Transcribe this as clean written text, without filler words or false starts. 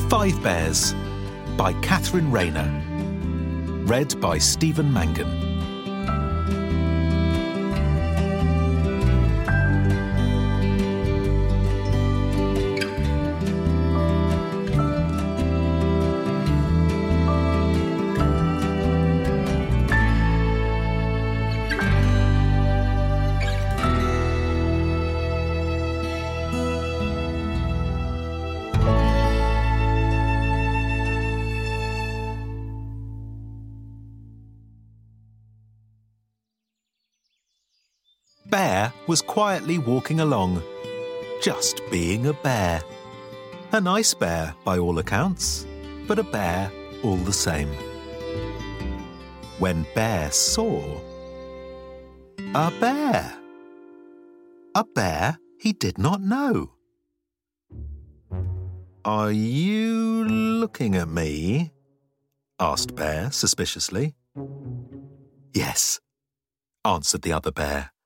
Five Bears by Catherine Rayner. Read by Stephen Mangan. Bear was quietly walking along, just being a bear. A nice bear by all accounts, but a bear all the same. When Bear saw a bear he did not know. "Are you looking at me?" asked Bear suspiciously. "Yes," answered the other bear.